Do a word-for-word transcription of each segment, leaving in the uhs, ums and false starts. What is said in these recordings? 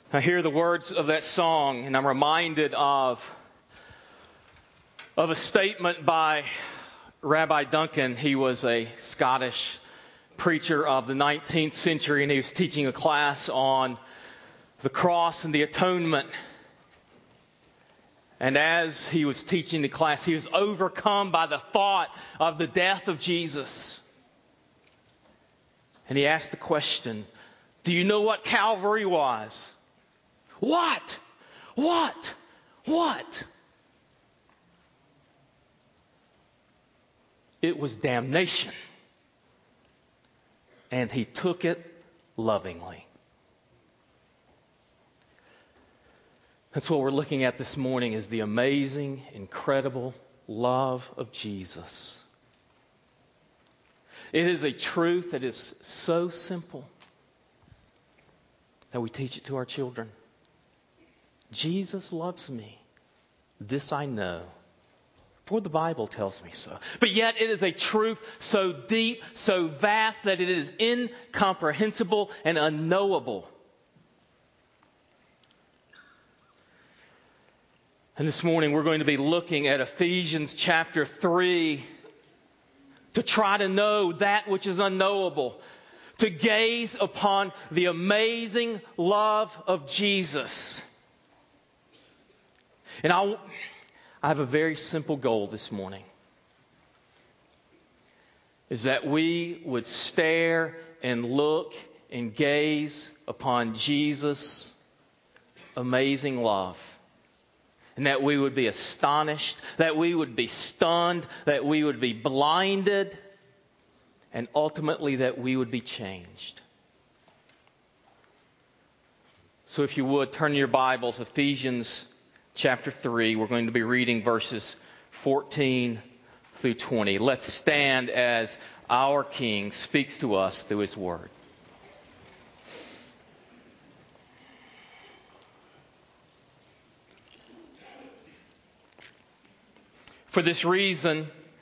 I hear the words of that song and I'm reminded of, of a statement by Rabbi Duncan. He was a Scottish preacher of the nineteenth century and he was teaching a class on the cross and the atonement. And as he was teaching the class, he was overcome by the thought of the death of Jesus. And he asked the question, do you know what Calvary was? What? What? What? It was damnation. And he took it lovingly. That's what we're looking at this morning, is the amazing, incredible love of Jesus. It is a truth that is so simple that we teach it to our children. Jesus loves me. This I know, for the Bible tells me so. But yet it is a truth so deep, so vast, that it is incomprehensible and unknowable. And this morning we're going to be looking at Ephesians chapter three to try to know that which is unknowable, to gaze upon the amazing love of Jesus. And I'll, I have a very simple goal this morning, is that we would stare and look and gaze upon Jesus' amazing love. And that we would be astonished, that we would be stunned, that we would be blinded, and ultimately that we would be changed. So if you would, turn your Bibles, Ephesians chapter three. We're going to be reading verses fourteen through twenty. Let's stand as our King speaks to us through His Word. For this reason,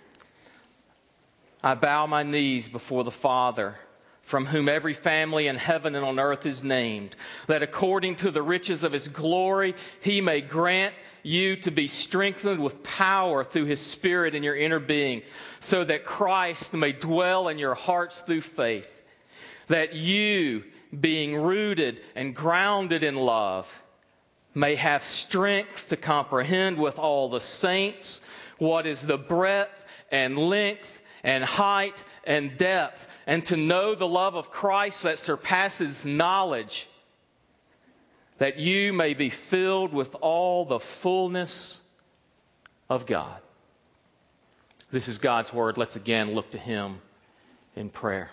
I bow my knees before the Father, from whom every family in heaven and on earth is named, that according to the riches of His glory, He may grant you to be strengthened with power through His Spirit in your inner being, so that Christ may dwell in your hearts through faith, that you, being rooted and grounded in love, may have strength to comprehend with all the saints what is the breadth and length and height and depth, and to know the love of Christ that surpasses knowledge, that you may be filled with all the fullness of God. This is God's Word. Let's again look to Him in prayer.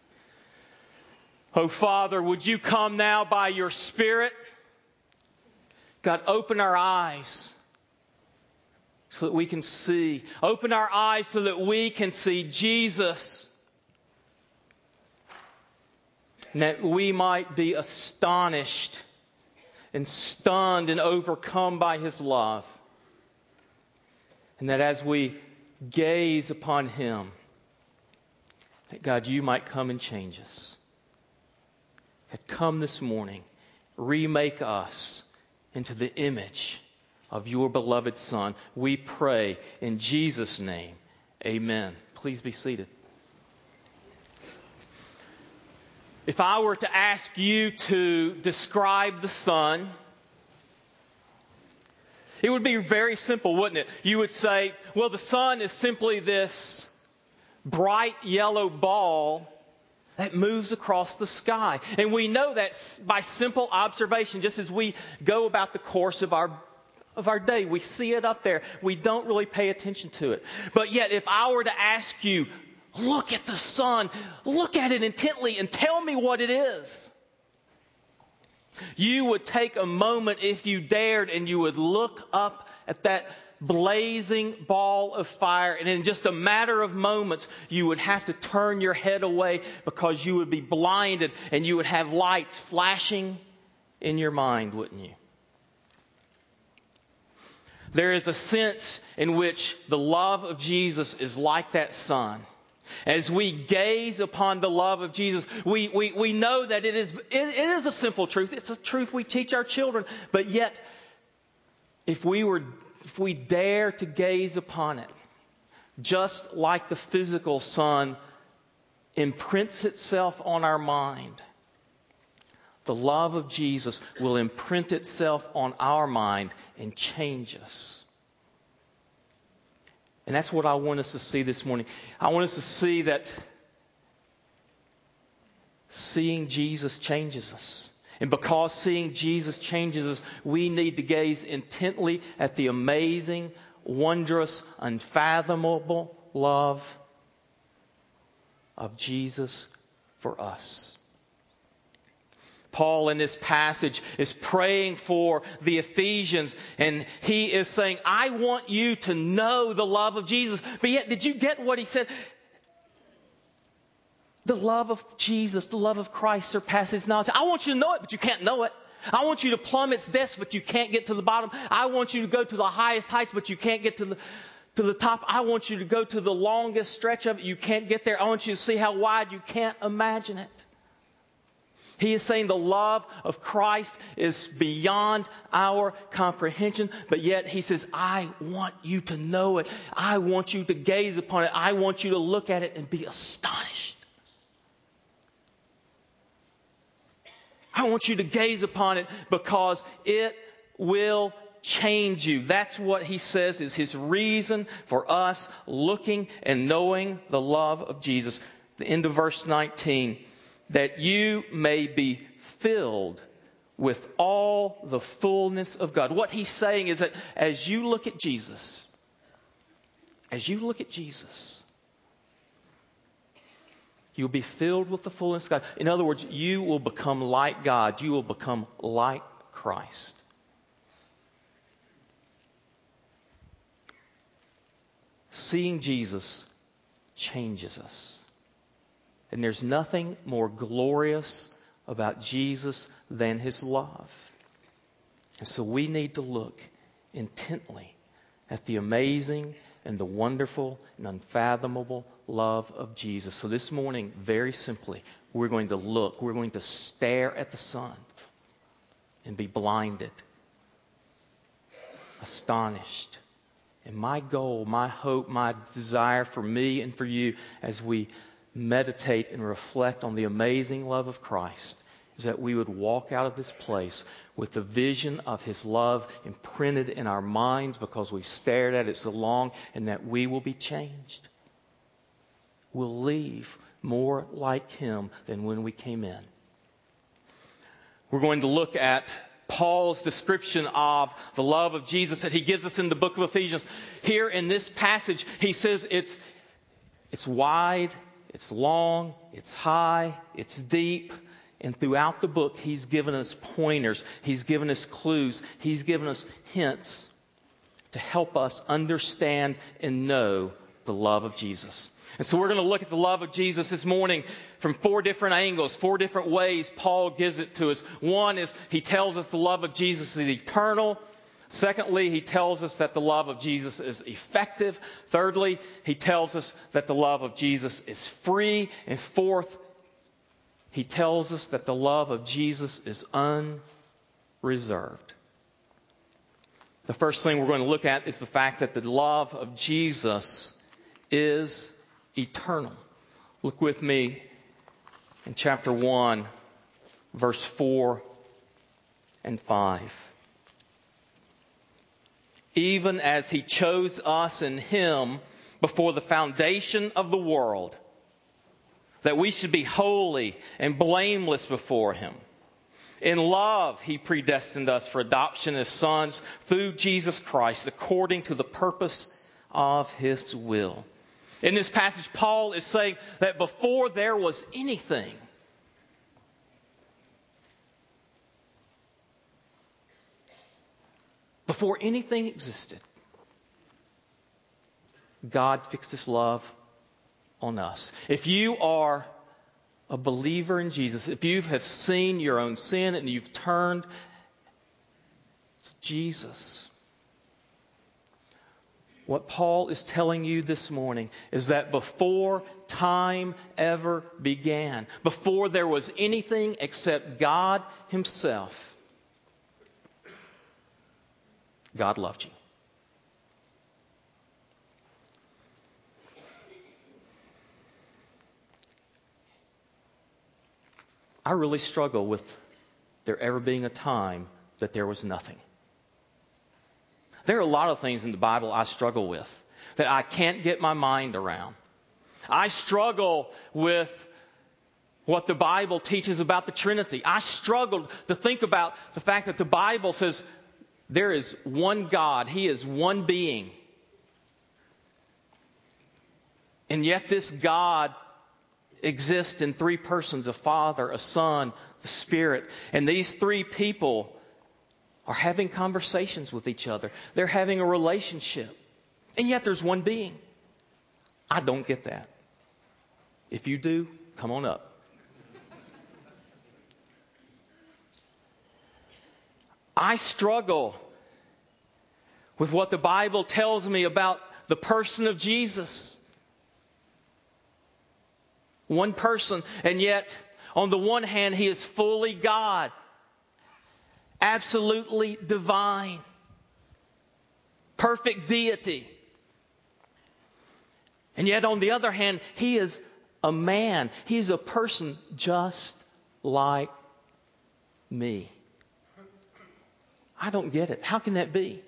Oh, Father, would you come now by your Spirit? God, open our eyes so that we can see. Open our eyes so that we can see Jesus. And that we might be astonished and stunned and overcome by His love. And that as we gaze upon Him, that God, you might come and change us. That come this morning, remake us into the image of your beloved Son. We pray in Jesus' name. Amen. Please be seated. If I were to ask you to describe the sun, it would be very simple, wouldn't it? You would say, well, the sun is simply this bright yellow ball that moves across the sky. And we know that by simple observation, just as we go about the course of our of our day. We see it up there. We don't really pay attention to it. But yet, if I were to ask you, look at the sun, look at it intently and tell me what it is, you would take a moment if you dared and you would look up at that blazing ball of fire, and in just a matter of moments you would have to turn your head away because you would be blinded and you would have lights flashing in your mind, wouldn't you? There is a sense in which the love of Jesus is like that sun. As we gaze upon the love of Jesus, we, we, we know that it is, it, it is a simple truth. It's a truth we teach our children. But yet, if we were, if we dare to gaze upon it, just like the physical sun imprints itself on our mind, the love of Jesus will imprint itself on our mind and change us. And that's what I want us to see this morning. I want us to see that seeing Jesus changes us. And because seeing Jesus changes us, we need to gaze intently at the amazing, wondrous, unfathomable love of Jesus for us. Paul in this passage is praying for the Ephesians, and he is saying, I want you to know the love of Jesus. But yet, did you get what he said? The love of Jesus, the love of Christ surpasses knowledge. I want you to know it, but you can't know it. I want you to plumb its depths, but you can't get to the bottom. I want you to go to the highest heights, but you can't get to the to the top. I want you to go to the longest stretch of it. You can't get there. I want you to see how wide. You can't imagine it. He is saying the love of Christ is beyond our comprehension, but yet he says, I want you to know it. I want you to gaze upon it. I want you to look at it and be astonished. I want you to gaze upon it because it will change you. That's what he says is his reason for us looking and knowing the love of Jesus. The end of verse nineteen. That you may be filled with all the fullness of God. What he's saying is that as you look at Jesus, as you look at Jesus, you'll be filled with the fullness of God. In other words, you will become like God. You will become like Christ. Seeing Jesus changes us. And there's nothing more glorious about Jesus than his love. And so we need to look intently at the amazing and the wonderful and unfathomable love of Jesus. So this morning, very simply, we're going to look, we're going to stare at the sun and be blinded, astonished. And my goal, my hope, my desire for me and for you as we meditate and reflect on the amazing love of Christ is that we would walk out of this place with the vision of his love imprinted in our minds because we stared at it so long, and that we will be changed. We'll leave more like him than when we came in. We're going to look at Paul's description of the love of Jesus that he gives us in the book of Ephesians. Here in this passage, he says it's it's wide, it's long, it's high, it's deep. And throughout the book, he's given us pointers. He's given us clues. He's given us hints to help us understand and know the love of Jesus. And so we're going to look at the love of Jesus this morning from four different angles, four different ways Paul gives it to us. One is he tells us the love of Jesus is eternal. Secondly, he tells us that the love of Jesus is effective. Thirdly, he tells us that the love of Jesus is free. And fourth, he tells us that the love of Jesus is unreserved. The first thing we're going to look at is the fact that the love of Jesus is eternal. Look with me in chapter one, verse four and five. Even as he chose us in him before the foundation of the world, that we should be holy and blameless before him. In love, he predestined us for adoption as sons through Jesus Christ, according to the purpose of his will. In this passage, Paul is saying that before there was anything, before anything existed, God fixed his love on us. If you are a believer in Jesus, if you have seen your own sin and you've turned to Jesus, What Paul is telling you this morning is that before time ever began, before there was anything except God Himself, God loved you. I really struggle with there ever being a time that there was nothing. There are a lot of things in the Bible I struggle with that I can't get my mind around. I struggle with what the Bible teaches about the Trinity. I struggled to think about the fact that the Bible says there is one God. He is one being. And yet this God exists in three persons, a Father, a Son, the Spirit. And these three people are having conversations with each other. They're having a relationship. And yet there's one being. I don't get that. If you do, come on up. I struggle with what the Bible tells me about the person of Jesus. One person, and yet on the one hand, He is fully God. Absolutely divine. Perfect deity. And yet on the other hand, He is a man. He's a person just like me. I don't get it. How can that be?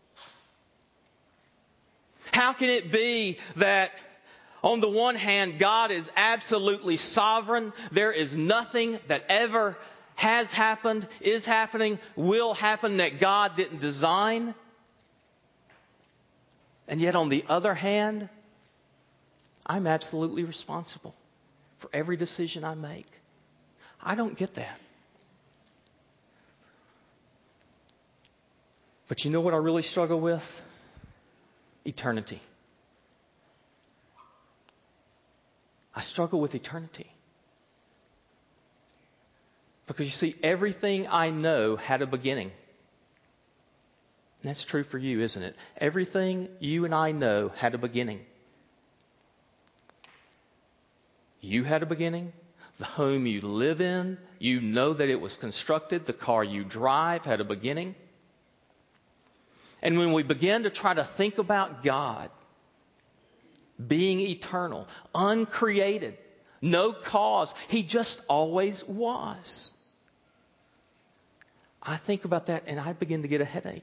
How can it be that on the one hand, God is absolutely sovereign. There is nothing that ever has happened, is happening, will happen that God didn't design. And yet on the other hand, I'm absolutely responsible for every decision I make. I don't get that. But you know what I really struggle with? Eternity. I struggle with eternity. Because you see, everything I know had a beginning. And that's true for you, isn't it? Everything you and I know had a beginning. You had a beginning. The home you live in, you know that it was constructed. The car you drive had a beginning. And when we begin to try to think about God being eternal, uncreated, no cause, He just always was. I think about that and I begin to get a headache.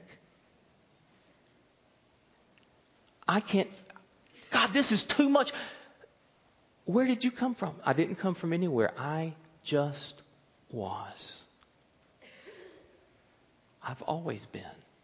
I can't, God, this is too much. Where did you come from? I didn't come from anywhere. I just was. I've always been.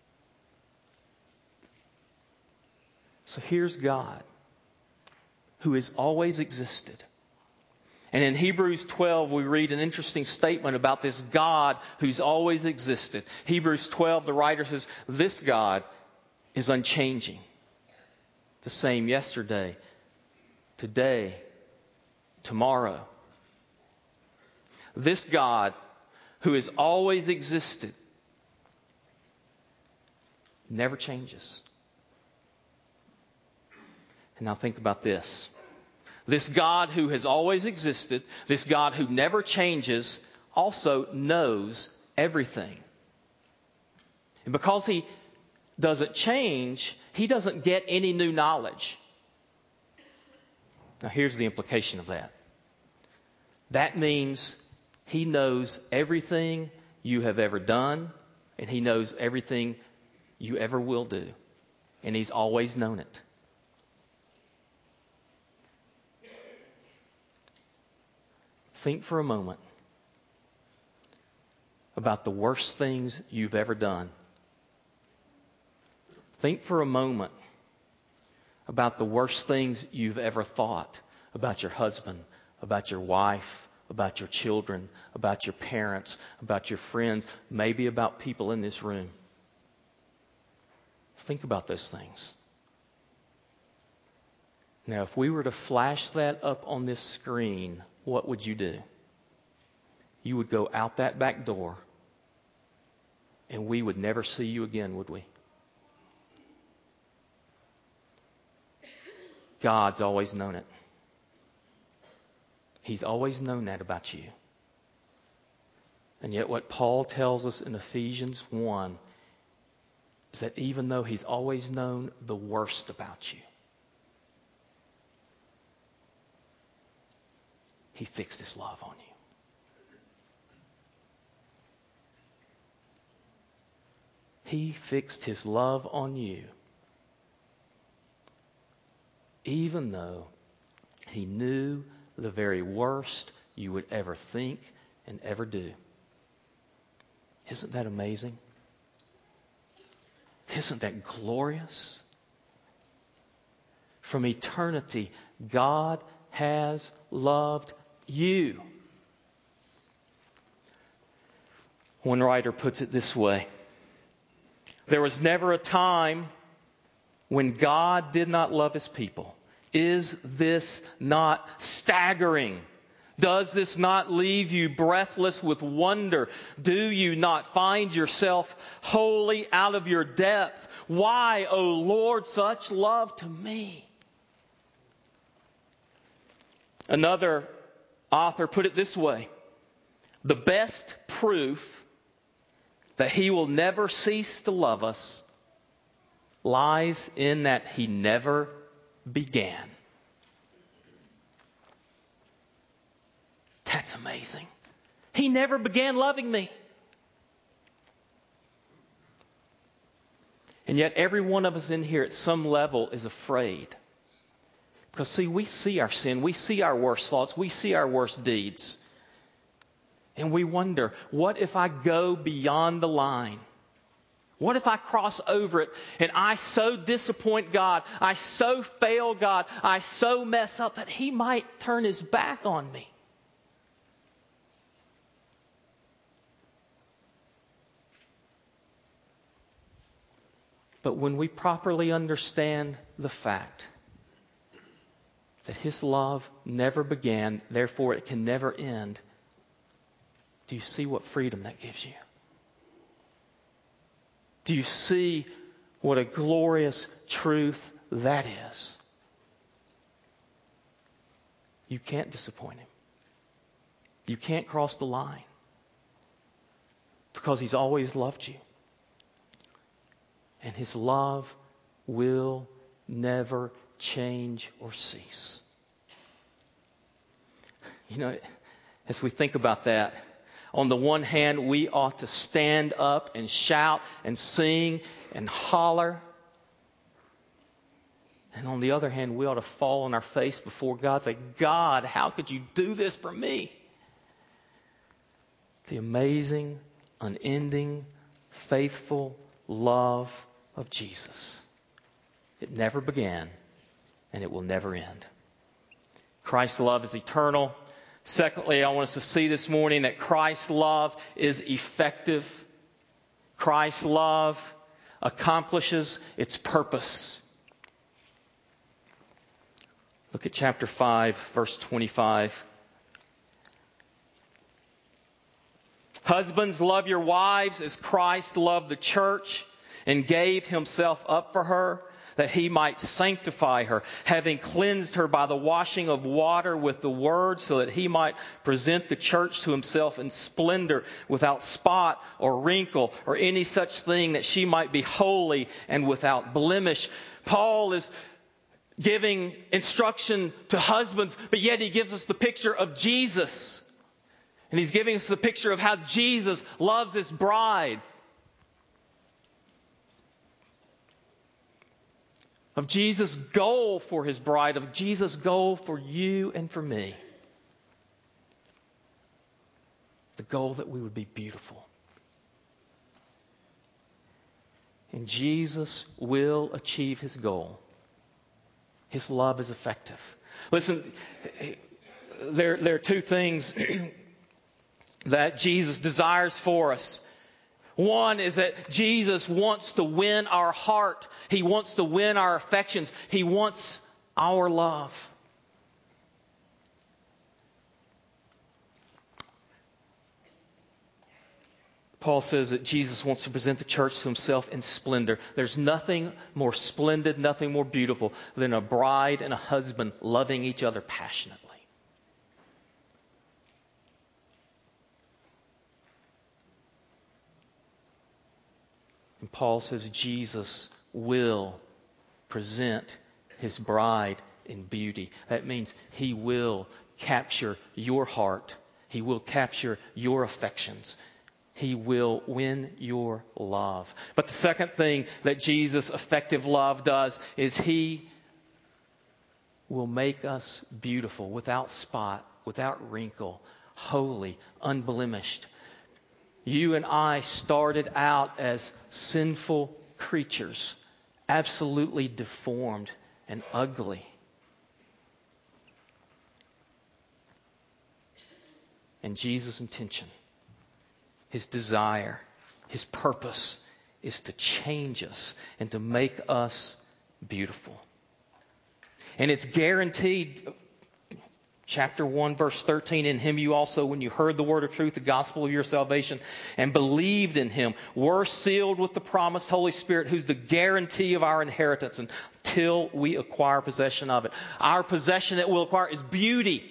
So here's God, who has always existed. And in Hebrews twelve, we read an interesting statement about this God who's always existed. Hebrews twelve, the writer says, this God is unchanging. The same yesterday, today, tomorrow. This God who has always existed never changes. And now think about this. This God who has always existed, this God who never changes, also knows everything. And because He doesn't change, He doesn't get any new knowledge. Now here's the implication of that. That means He knows everything you have ever done, and He knows everything you ever will do. And He's always known it. Think for a moment about the worst things you've ever done. Think for a moment about the worst things you've ever thought about your husband, about your wife, about your children, about your parents, about your friends, maybe about people in this room. Think about those things. Now, if we were to flash that up on this screen, what would you do? You would go out that back door, and we would never see you again, would we? God's always known it. He's always known that about you. And yet what Paul tells us in Ephesians one is that even though He's always known the worst about you, He fixed His love on you. He fixed His love on you, even though He knew the very worst you would ever think and ever do. Isn't that amazing? Isn't that glorious? From eternity, God has loved you. One writer puts it this way: there was never a time when God did not love His people. Is this not staggering? Does this not leave you breathless with wonder? Do you not find yourself wholly out of your depth? Why, O Lord, such love to me? Another author put it this way: the best proof that He will never cease to love us lies in that He never began. That's amazing. He never began loving me. And yet every one of us in here at some level is afraid. Because see, we see our sin, we see our worst thoughts, we see our worst deeds. And we wonder, what if I go beyond the line? What if I cross over it and I so disappoint God, I so fail God, I so mess up that He might turn His back on me? But when we properly understand the fact that His love never began, therefore it can never end, do you see what freedom that gives you? Do you see what a glorious truth that is? You can't disappoint Him. You can't cross the line because He's always loved you. And His love will never change or cease. You know, as we think about that, on the one hand, we ought to stand up and shout and sing and holler. And on the other hand, we ought to fall on our face before God and say, God, how could you do this for me? The amazing, unending, faithful love of Jesus. It never began and it will never end. Christ's love is eternal. Secondly, I want us to see this morning that Christ's love is effective. Christ's love accomplishes its purpose. Look at chapter five, verse twenty-five. Husbands, love your wives as Christ loved the church and gave Himself up for her, that He might sanctify her, having cleansed her by the washing of water with the word, so that He might present the church to Himself in splendor, without spot or wrinkle or any such thing, that she might be holy and without blemish. Paul is giving instruction to husbands, but yet he gives us the picture of Jesus. And he's giving us the picture of how Jesus loves His bride. Of Jesus' goal for His bride, of Jesus' goal for you and for me. The goal that we would be beautiful. And Jesus will achieve His goal. His love is effective. Listen, there, there are two things that Jesus desires for us. One is that Jesus wants to win our heart. He wants to win our affections. He wants our love. Paul says that Jesus wants to present the church to himself in splendor. There's nothing more splendid, nothing more beautiful than a bride and a husband loving each other passionately. And Paul says Jesus will present his bride in beauty. That means he will capture your heart. He will capture your affections. He will win your love. But the second thing that Jesus' effective love does is he will make us beautiful, without spot, without wrinkle, holy, unblemished. You and I started out as sinful creatures, absolutely deformed and ugly. And Jesus' intention, his desire, his purpose is to change us and to make us beautiful. And it's guaranteed. Chapter one, verse thirteen, in him you also, when you heard the word of truth, the gospel of your salvation, and believed in him, were sealed with the promised Holy Spirit, who's the guarantee of our inheritance until we acquire possession of it. Our possession that we'll acquire is beauty.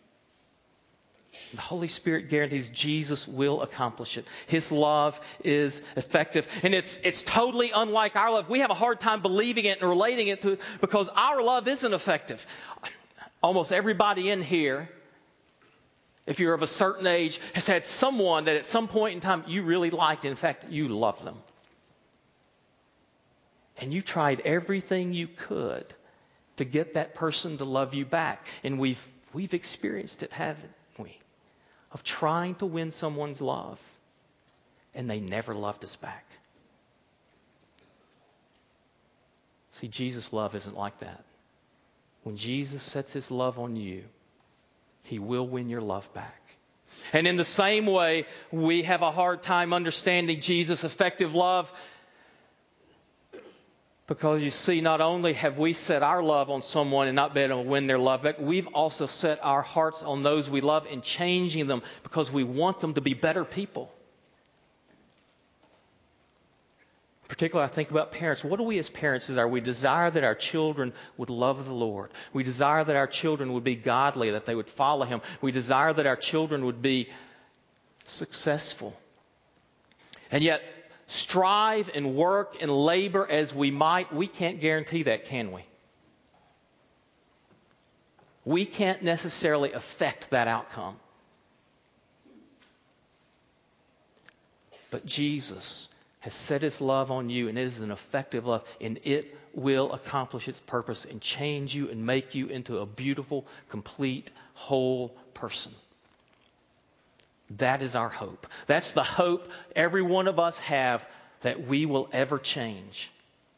The Holy Spirit guarantees Jesus will accomplish it. His love is effective. And it's it's totally unlike our love. We have a hard time believing it and relating it to it because our love isn't effective. Almost everybody in here, if you're of a certain age, has had someone that at some point in time you really liked. In fact, you love them. And you tried everything you could to get that person to love you back. And we've we've experienced it, haven't we? Of trying to win someone's love, and they never loved us back. See, Jesus' love isn't like that. When Jesus sets his love on you, he will win your love back. And in the same way, we have a hard time understanding Jesus' effective love because you see, not only have we set our love on someone and not been able to win their love back, we've also set our hearts on those we love and changing them because we want them to be better people. Particularly, I think about parents. What do we as parents desire? We desire that our children would love the Lord. We desire that our children would be godly, that they would follow him. We desire that our children would be successful. And yet, strive and work and labor as we might, we can't guarantee that, can we? We can't necessarily affect that outcome. But Jesus has set his love on you, and it is an effective love, and it will accomplish its purpose and change you and make you into a beautiful, complete, whole person. That is our hope. That's the hope every one of us have, that we will ever change.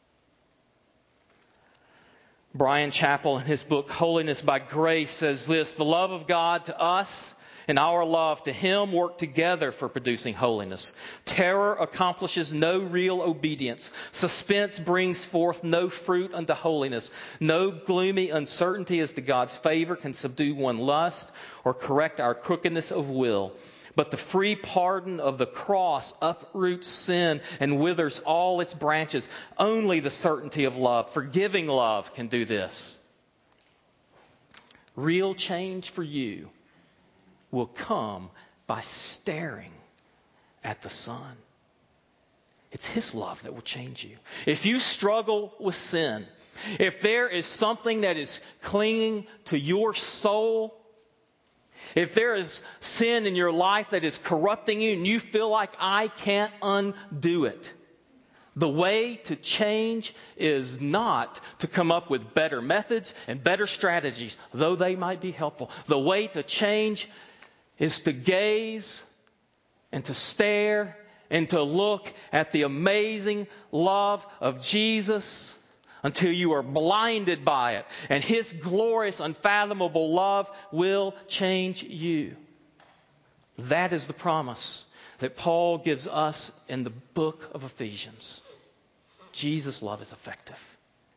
Brian Chappell, in his book Holiness by Grace, says this: the love of God to us and our love to him work together for producing holiness. Terror accomplishes no real obedience. Suspense brings forth no fruit unto holiness. No gloomy uncertainty as to God's favor can subdue one lust or correct our crookedness of will. But the free pardon of the cross uproots sin and withers all its branches. Only the certainty of love, forgiving love, can do this. Real change for you will come by staring at the Son. It's his love that will change you. If you struggle with sin, if there is something that is clinging to your soul, if there is sin in your life that is corrupting you and you feel like I can't undo it, the way to change is not to come up with better methods and better strategies, though they might be helpful. The way to change is to gaze and to stare and to look at the amazing love of Jesus until you are blinded by it. And his glorious, unfathomable love will change you. That is the promise that Paul gives us in the book of Ephesians. Jesus' love is effective.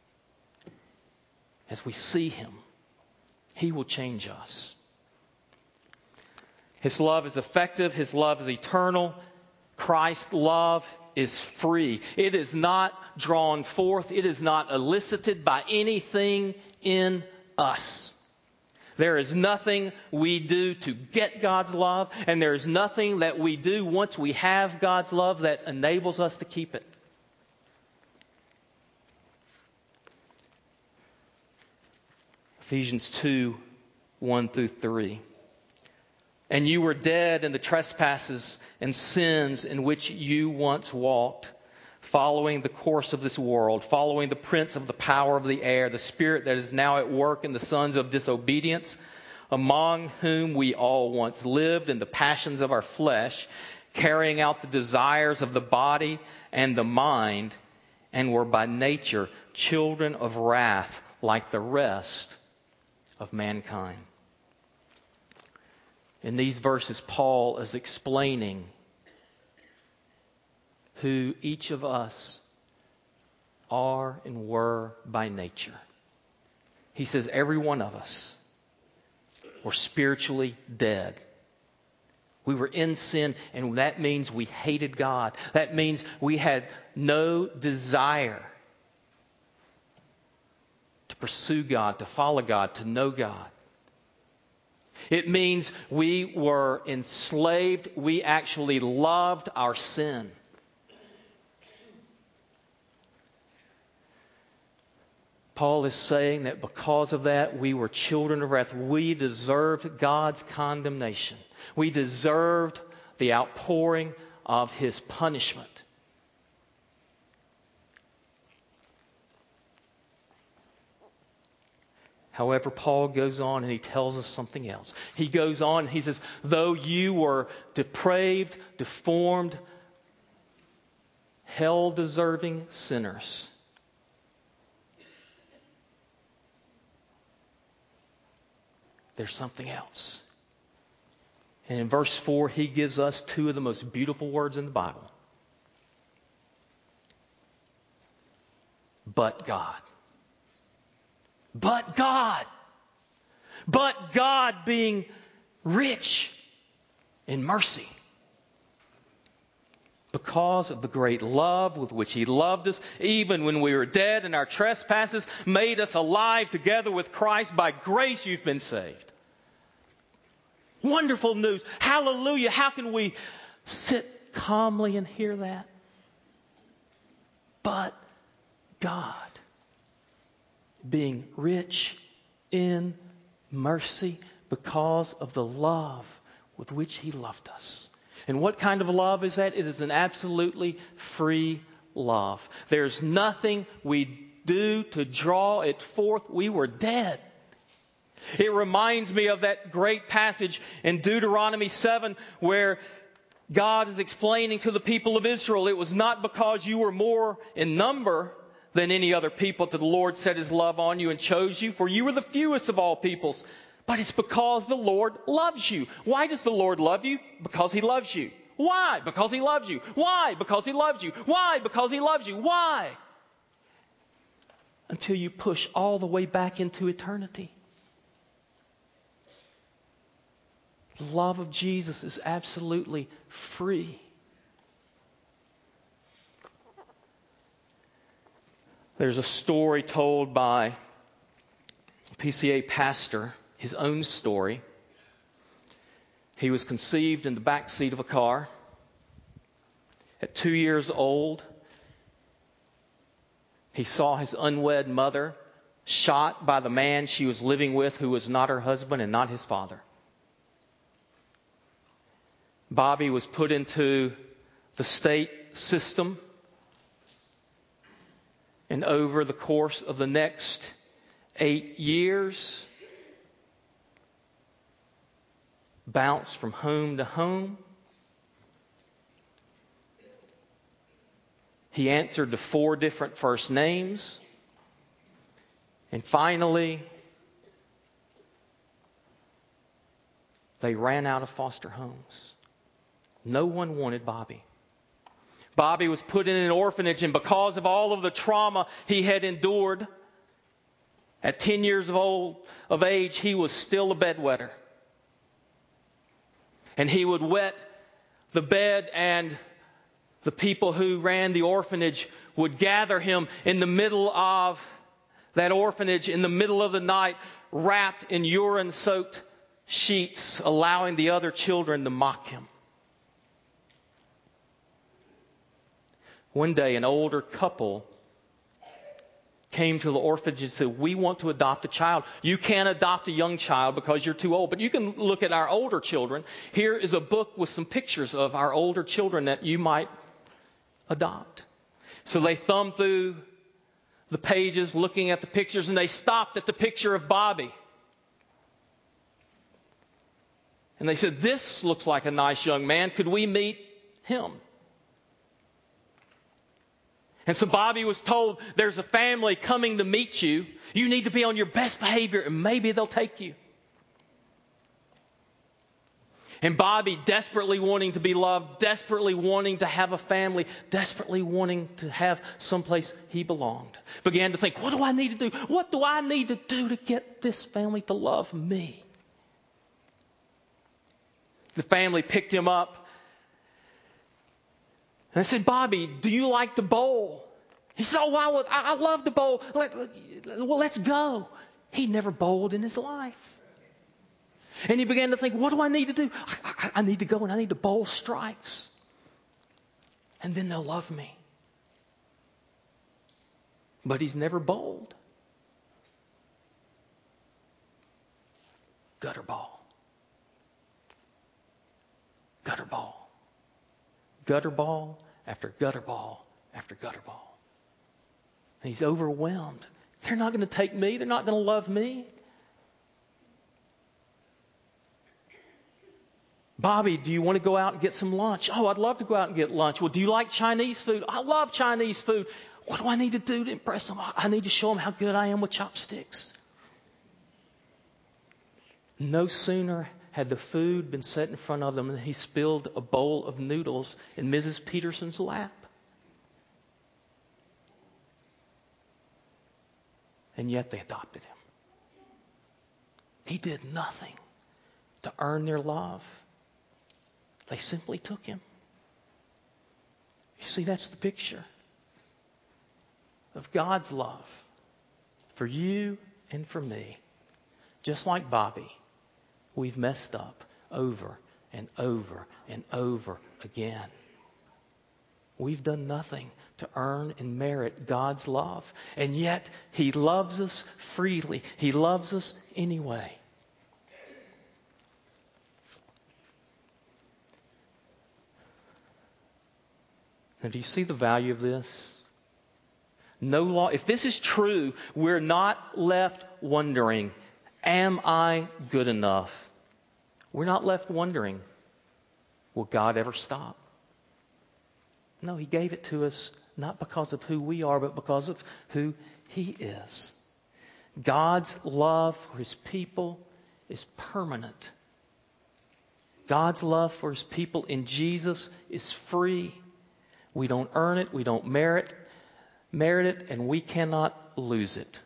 As we see him, he will change us. His love is effective. His love is eternal. Christ's love is free. It is not drawn forth. It is not elicited by anything in us. There is nothing we do to get God's love, and there is nothing that we do once we have God's love that enables us to keep it. Ephesians two, one through three. And you were dead in the trespasses and sins in which you once walked, following the course of this world, following the prince of the power of the air, the spirit that is now at work in the sons of disobedience, among whom we all once lived in the passions of our flesh, carrying out the desires of the body and the mind, and were by nature children of wrath like the rest of mankind. In these verses, Paul is explaining who each of us are and were by nature. He says every one of us were spiritually dead. We were in sin, and that means we hated God. That means we had no desire to pursue God, to follow God, to know God. It means we were enslaved. We actually loved our sin. Paul is saying that because of that, we were children of wrath. We deserved God's condemnation. We deserved the outpouring of His punishment. However, Paul goes on and he tells us something else. He goes on and he says, though you were depraved, deformed, hell-deserving sinners, there's something else. And in verse four, he gives us two of the most beautiful words in the Bible. But God. But God. But God being rich in mercy. Because of the great love with which He loved us, even when we were dead in our trespasses, made us alive together with Christ. By grace you've been saved. Wonderful news. Hallelujah. How can we sit calmly and hear that? But God, being rich in mercy because of the love with which He loved us. And what kind of love is that? It is an absolutely free love. There's nothing we do to draw it forth. We were dead. It reminds me of that great passage in Deuteronomy seven where God is explaining to the people of Israel, it was not because you were more in number than any other people that the Lord set His love on you and chose you, for you were the fewest of all peoples. But it's because the Lord loves you. Why does the Lord love you? Because He loves you. Why? Because He loves you. Why? Because He loves you. Why? Because He loves you. Why? Until you push all the way back into eternity. The love of Jesus is absolutely free. There's a story told by a P C A pastor, his own story. He was conceived in the back seat of a car. At two years old, he saw his unwed mother shot by the man she was living with, who was not her husband and not his father. Bobby was put into the state system, and over the course of the next eight years, bounced from home to home. He answered to four different first names. And finally, they ran out of foster homes. No one wanted Bobby. Bobby was put in an orphanage, and because of all of the trauma he had endured, at ten years of old of age, he was still a bedwetter. And he would wet the bed and the people who ran the orphanage would gather him in the middle of that orphanage, in the middle of the night, wrapped in urine-soaked sheets, allowing the other children to mock him. One day, an older couple came to the orphanage and said, we want to adopt a child. You can't adopt a young child because you're too old, but you can look at our older children. Here is a book with some pictures of our older children that you might adopt. So they thumbed through the pages looking at the pictures, and they stopped at the picture of Bobby. And they said, this looks like a nice young man. Could we meet him? And so Bobby was told, there's a family coming to meet you. You need to be on your best behavior and maybe they'll take you. And Bobby, desperately wanting to be loved, desperately wanting to have a family, desperately wanting to have someplace he belonged, began to think, what do I need to do? What do I need to do to get this family to love me? The family picked him up. And I said, Bobby, do you like to bowl? He said, oh, wow, I, I love to bowl. Let, let, well, let's go. He never bowled in his life. And he began to think, what do I need to do? I, I, I need to go and I need to bowl strikes. And then they'll love me. But he's never bowled. Gutter ball. Gutter ball. Gutter ball after gutter ball after gutter ball. And he's overwhelmed. They're not going to take me. They're not going to love me. Bobby, do you want to go out and get some lunch? Oh, I'd love to go out and get lunch. Well, do you like Chinese food? I love Chinese food. What do I need to do to impress them? I need to show them how good I am with chopsticks. No sooner had the food been set in front of them than he spilled a bowl of noodles in Missus Peterson's lap. And yet they adopted him. He did nothing to earn their love. They simply took him. You see, that's the picture of God's love for you and for me. Just like Bobby, we've messed up over and over and over again. We've done nothing to earn and merit God's love. And yet, He loves us freely. He loves us anyway. Now, do you see the value of this? No law. If this is true, we're not left wondering, am I good enough? We're not left wondering, will God ever stop? No, He gave it to us not because of who we are, but because of who He is. God's love for His people is permanent. God's love for His people in Jesus is free. We don't earn it, we don't merit, merit it, and we cannot lose it.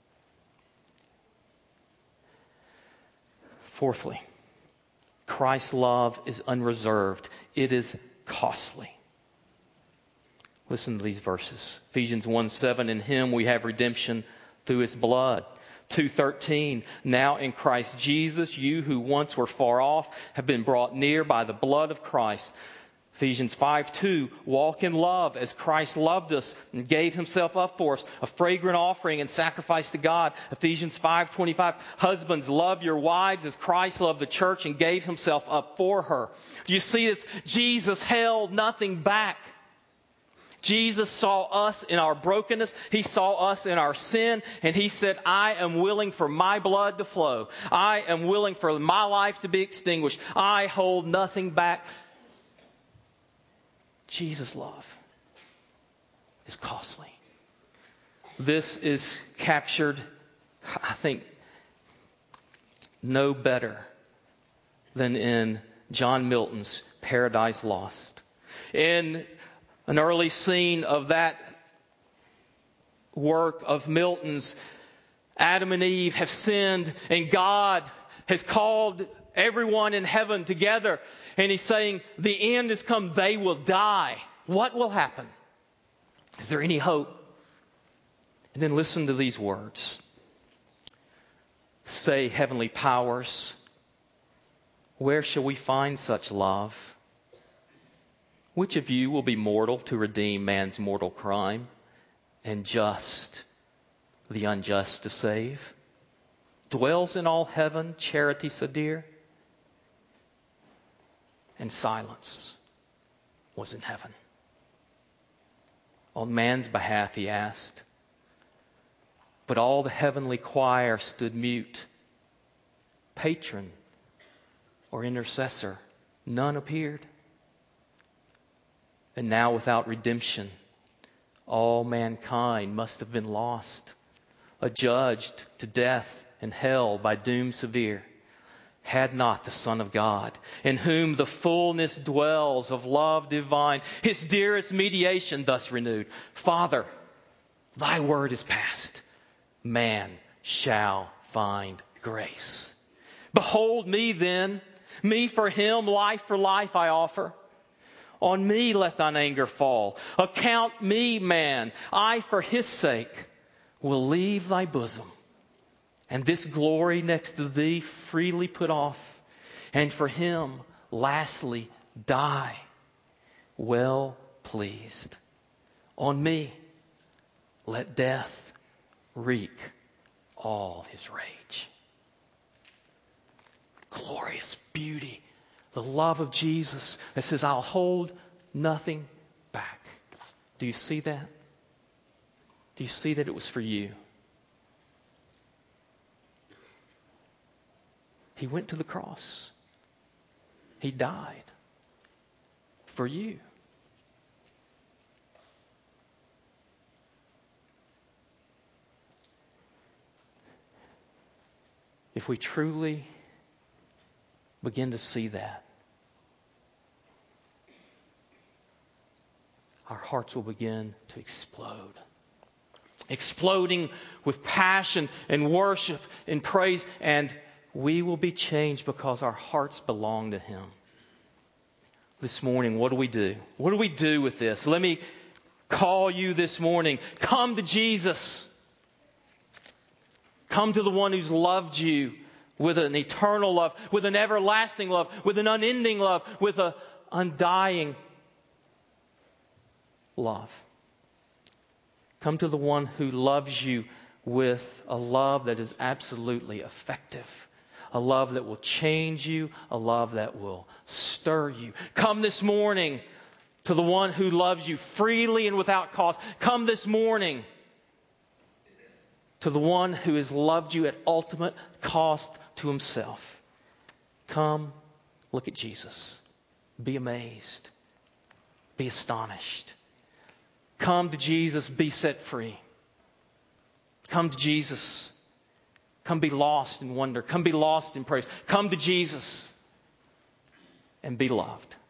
Fourthly, Christ's love is unreserved. It is costly. Listen to these verses. Ephesians one seven, in Him we have redemption through His blood. two thirteen, now in Christ Jesus, you who once were far off have been brought near by the blood of Christ. Ephesians five two, walk in love as Christ loved us and gave Himself up for us, a fragrant offering and sacrifice to God. Ephesians five twenty-five, husbands, love your wives as Christ loved the church and gave Himself up for her. Do you see this? Jesus held nothing back. Jesus saw us in our brokenness. He saw us in our sin. And He said, I am willing for my blood to flow. I am willing for my life to be extinguished. I hold nothing back. Jesus' love is costly. This is captured, I think, no better than in John Milton's Paradise Lost. In an early scene of that work of Milton's, Adam and Eve have sinned and God has called everyone in heaven together. And He's saying, the end has come, they will die. What will happen? Is there any hope? And then listen to these words. Say, heavenly powers, where shall we find such love? Which of you will be mortal to redeem man's mortal crime, and just the unjust to save? Dwells in all heaven charity so dear? And silence was in heaven. On man's behalf he asked, but all the heavenly choir stood mute. Patron or intercessor, none appeared. And now without redemption, all mankind must have been lost, adjudged to death and hell by doom severe, had not the Son of God, in whom the fullness dwells of love divine, his dearest mediation thus renewed. Father, thy word is passed. Man shall find grace. Behold me then, me for him, life for life I offer. On me let thine anger fall. Account me, man, I for his sake will leave thy bosom, and this glory next to thee freely put off, and for him lastly die, well pleased. On me let death wreak all his rage. Glorious beauty, the love of Jesus that says, I'll hold nothing back. Do you see that? Do you see that it was for you? He went to the cross. He died for you. If we truly begin to see that, our hearts will begin to explode. Exploding with passion and worship and praise, and we will be changed because our hearts belong to Him. This morning, what do we do? What do we do with this? Let me call you this morning. Come to Jesus. Come to the one who's loved you with an eternal love, with an everlasting love, with an unending love, with an undying love. Come to the one who loves you with a love that is absolutely effective. A love that will change you. A love that will stir you. Come this morning to the one who loves you freely and without cost. Come this morning to the one who has loved you at ultimate cost to himself. Come, look at Jesus. Be amazed. Be astonished. Come to Jesus, be set free. Come to Jesus. Come be lost in wonder. Come be lost in praise. Come to Jesus and be loved.